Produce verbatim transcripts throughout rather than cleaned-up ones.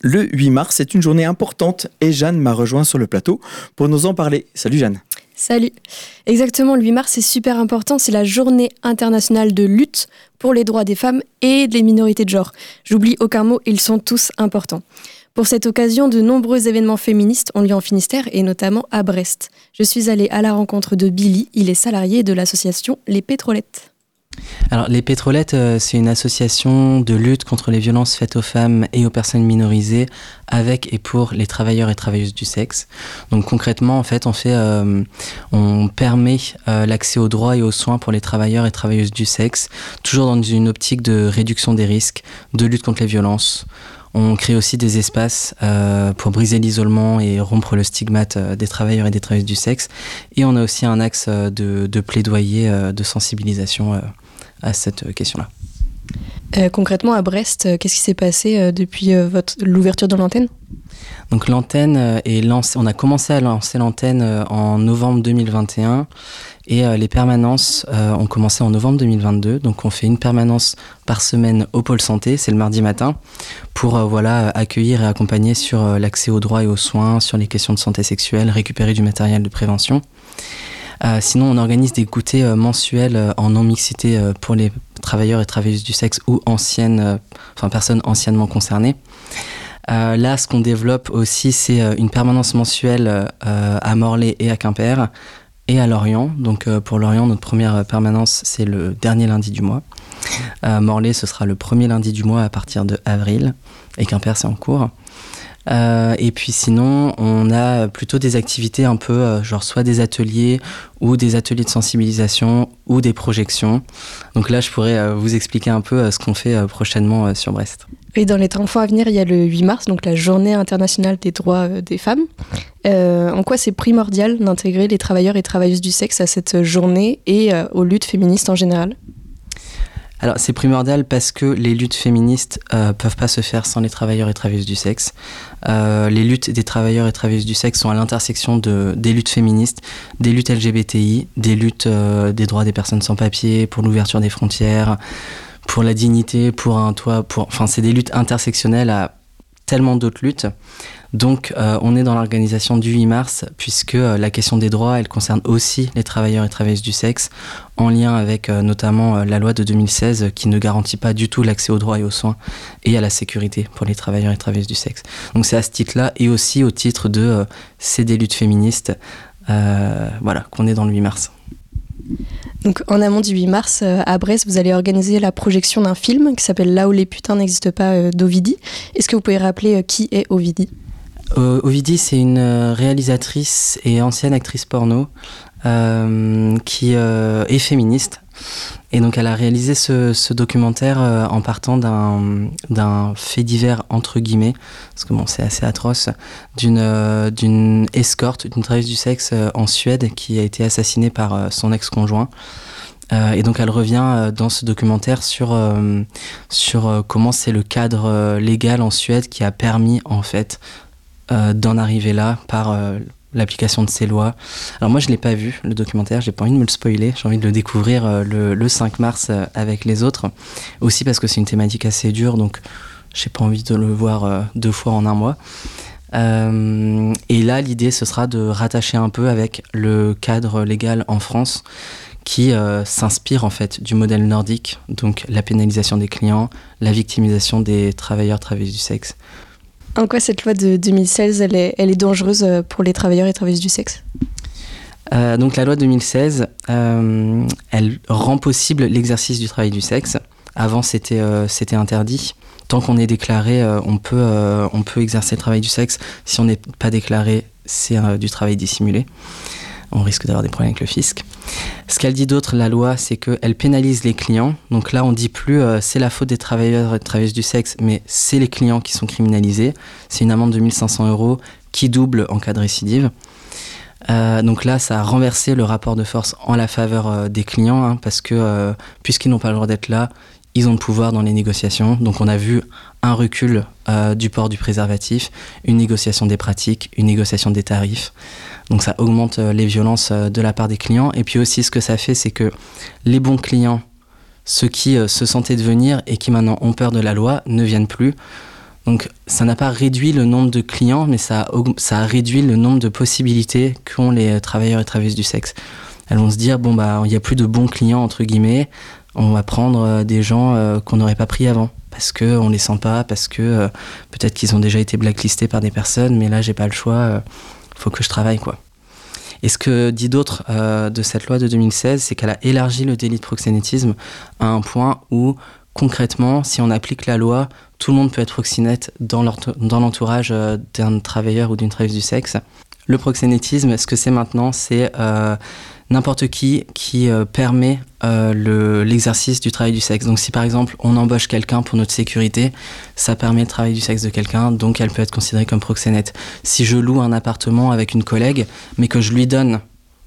Le huit mars est une journée importante et Jeanne m'a rejoint sur le plateau pour nous en parler. Salut Jeanne. Salut. Exactement, le huit mars, c'est super important. C'est la journée internationale de lutte pour les droits des femmes et des minorités de genre. J'oublie aucun mot, ils sont tous importants. Pour cette occasion, de nombreux événements féministes ont lieu en Finistère et notamment à Brest. Je suis allée à la rencontre de Billy, il est salarié de l'association Les Pétrolettes. Alors, les Pétrolettes, euh, c'est une association de lutte contre les violences faites aux femmes et aux personnes minorisées avec et pour les travailleurs et travailleuses du sexe. Donc concrètement, en fait, on fait, euh, on permet euh, l'accès aux droits et aux soins pour les travailleurs et travailleuses du sexe, toujours dans une optique de réduction des risques, de lutte contre les violences. On crée aussi des espaces euh, pour briser l'isolement et rompre le stigmate euh, des travailleurs et des travailleuses du sexe. Et on a aussi un axe euh, de, de plaidoyer, euh, de sensibilisation euh, à cette question-là. Euh, concrètement, à Brest, euh, qu'est-ce qui s'est passé euh, depuis euh, votre, l'ouverture de l'antenne ? Donc l'antenne euh, est lancée, on a commencé à lancer l'antenne euh, en novembre deux mille vingt et un et euh, les permanences euh, ont commencé en novembre deux mille vingt-deux. Donc on fait une permanence par semaine au pôle santé, c'est le mardi matin, pour euh, voilà, accueillir et accompagner sur euh, l'accès aux droits et aux soins, sur les questions de santé sexuelle, récupérer du matériel de prévention. Euh, sinon, on organise des goûters euh, mensuels euh, en non-mixité euh, pour les travailleurs et travailleuses du sexe ou anciennes, euh, enfin personnes anciennement concernées. Euh, là, ce qu'on développe aussi, c'est euh, une permanence mensuelle euh, à Morlaix et à Quimper et à Lorient. Donc euh, pour Lorient, notre première permanence, c'est le dernier lundi du mois. Euh, Morlaix, ce sera le premier lundi du mois à partir de avril et Quimper, c'est en cours. Euh, et puis sinon, on a plutôt des activités un peu euh, genre soit des ateliers ou des ateliers de sensibilisation ou des projections. Donc là, je pourrais euh, vous expliquer un peu euh, ce qu'on fait euh, prochainement euh, sur Brest. Et dans les temps à venir, il y a le huit mars, donc la journée internationale des droits euh, des femmes. Euh, en quoi c'est primordial d'intégrer les travailleurs et travailleuses du sexe à cette journée et euh, aux luttes féministes en général ? Alors c'est primordial parce que les luttes féministes euh, peuvent pas se faire sans les travailleurs et travailleuses du sexe. Euh, les luttes des travailleurs et travailleuses du sexe sont à l'intersection de, des luttes féministes, des luttes L G B T I, des luttes euh, des droits des personnes sans papier, pour l'ouverture des frontières, pour la dignité, pour un toit, pour... Enfin c'est des luttes intersectionnelles à tellement d'autres luttes. Donc euh, on est dans l'organisation du huit mars puisque euh, la question des droits, elle concerne aussi les travailleurs et travailleuses du sexe en lien avec euh, notamment euh, la loi de deux mille seize qui ne garantit pas du tout l'accès aux droits et aux soins et à la sécurité pour les travailleurs et travailleuses du sexe. Donc c'est à ce titre-là et aussi au titre de euh, c'est des luttes féministes euh, voilà, qu'on est dans le huit mars. Donc en amont du huit mars, euh, à Brest, vous allez organiser la projection d'un film qui s'appelle Là où les putains n'existent pas euh, d'Ovidie. Est-ce que vous pouvez rappeler euh, qui est Ovidie ? Euh, Ovidie, c'est une réalisatrice et ancienne actrice porno euh, qui euh, est féministe. Et donc elle a réalisé ce, ce documentaire euh, en partant d'un, d'un fait divers entre guillemets, parce que bon, c'est assez atroce, d'une, euh, d'une escorte, d'une travailleuse du sexe euh, en Suède qui a été assassinée par euh, son ex-conjoint. Euh, et donc elle revient euh, dans ce documentaire sur, euh, sur euh, comment c'est le cadre euh, légal en Suède qui a permis en fait euh, d'en arriver là par euh, l'application de ces lois. Alors moi je l'ai pas vu le documentaire, j'ai pas envie de me le spoiler, j'ai envie de le découvrir euh, le, le cinq mars euh, avec les autres, aussi parce que c'est une thématique assez dure, donc j'ai pas envie de le voir euh, deux fois en un mois. Euh, et là l'idée ce sera de rattacher un peu avec le cadre légal en France qui euh, s'inspire en fait du modèle nordique, donc la pénalisation des clients, la victimisation des travailleurs travailleuses du sexe. En quoi cette loi de deux mille seize, elle est, elle est dangereuse pour les travailleurs et travailleuses du sexe ? euh, Donc la loi de deux mille seize, euh, elle rend possible l'exercice du travail du sexe. Avant, c'était, euh, c'était interdit. Tant qu'on est déclaré, euh, on peut, euh, on peut exercer le travail du sexe. Si on n'est pas déclaré, c'est euh, du travail dissimulé. On risque d'avoir des problèmes avec le fisc. Ce qu'elle dit d'autre, la loi, c'est qu'elle pénalise les clients. Donc là, on ne dit plus euh, c'est la faute des travailleurs et travailleuses du sexe, mais c'est les clients qui sont criminalisés. C'est une amende de mille cinq cents euros qui double en cas de récidive. Euh, donc là, ça a renversé le rapport de force en la faveur euh, des clients, hein, parce que euh, puisqu'ils n'ont pas le droit d'être là, ils ont le pouvoir dans les négociations. Donc on a vu un recul euh, du port du préservatif, une négociation des pratiques, une négociation des tarifs. Donc ça augmente euh, les violences euh, de la part des clients. Et puis aussi ce que ça fait, c'est que les bons clients, ceux qui euh, se sentaient de venir et qui maintenant ont peur de la loi, ne viennent plus. Donc ça n'a pas réduit le nombre de clients, mais ça a, ça a réduit le nombre de possibilités qu'ont les travailleurs et travailleuses du sexe. Elles vont se dire, bon bah il n'y a plus de bons clients entre guillemets, on va prendre des gens euh, qu'on n'aurait pas pris avant, parce qu'on les sent pas, parce que euh, peut-être qu'ils ont déjà été blacklistés par des personnes, mais là j'ai pas le choix, euh, faut que je travaille quoi. Et ce que dit d'autre euh, de cette loi de deux mille seize, c'est qu'elle a élargi le délit de proxénétisme à un point où concrètement, si on applique la loi, tout le monde peut être proxénète dans, dans l'entourage euh, d'un travailleur ou d'une travailleuse du sexe. Le proxénétisme, ce que c'est maintenant, c'est euh, n'importe qui qui euh, permet euh, le, l'exercice du travail du sexe. Donc si par exemple on embauche quelqu'un pour notre sécurité, ça permet le travail du sexe de quelqu'un, donc elle peut être considérée comme proxénète. Si je loue un appartement avec une collègue, mais que je lui donne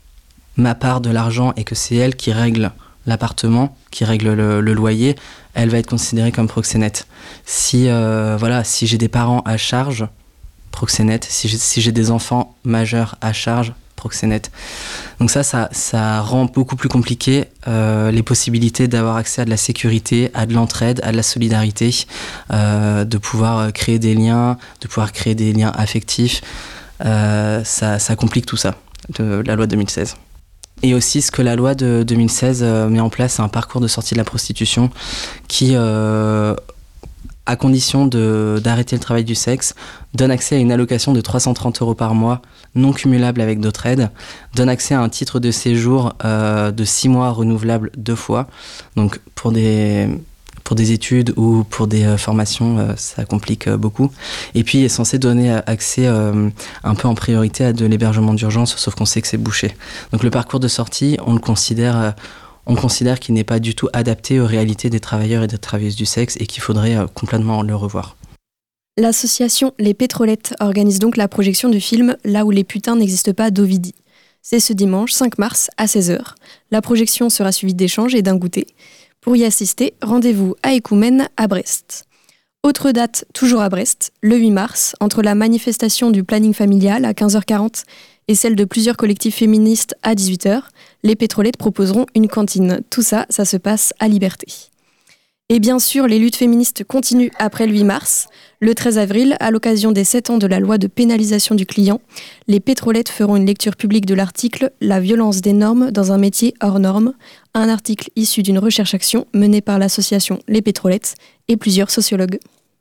ma part de l'argent et que c'est elle qui règle l'appartement, qui règle le, le loyer, elle va être considérée comme proxénète. Si, euh, voilà, si j'ai des parents à charge, proxénète. Si j'ai, si j'ai des enfants majeurs à charge, proxénète. Donc ça, ça, ça rend beaucoup plus compliqué euh, les possibilités d'avoir accès à de la sécurité, à de l'entraide, à de la solidarité, euh, de pouvoir créer des liens, de pouvoir créer des liens affectifs. Euh, ça, ça complique tout ça, de la loi de deux mille seize. Et aussi, ce que la loi de deux mille seize euh, met en place, c'est un parcours de sortie de la prostitution qui, euh, à condition de, d'arrêter le travail du sexe, donne accès à une allocation de trois cent trente euros par mois, non cumulable avec d'autres aides, donne accès à un titre de séjour euh, de six mois renouvelable deux fois. Donc pour des, pour des études ou pour des euh, formations, euh, ça complique euh, beaucoup. Et puis est censé donner accès euh, un peu en priorité à de l'hébergement d'urgence, sauf qu'on sait que c'est bouché. Donc le parcours de sortie, on le considère... Euh, on considère qu'il n'est pas du tout adapté aux réalités des travailleurs et des travailleuses du sexe et qu'il faudrait euh, complètement le revoir. L'association Les Pétrolettes organise donc la projection du film Là où les putains n'existent pas d'Ovidie. C'est ce dimanche cinq mars à seize heures. La projection sera suivie d'échanges et d'un goûter. Pour y assister, rendez-vous à Écoumène à Brest. Autre date, toujours à Brest, le huit mars, entre la manifestation du planning familial à quinze heures quarante et celle de plusieurs collectifs féministes à dix-huit heures, les pétrolettes proposeront une cantine. Tout ça, ça se passe à Liberté. Et bien sûr, les luttes féministes continuent après le huit mars. Le treize avril, à l'occasion des sept ans de la loi de pénalisation du client, les pétrolettes feront une lecture publique de l'article « La violence des normes dans un métier hors norme », un article issu d'une recherche-action menée par l'association Les Pétrolettes et plusieurs sociologues.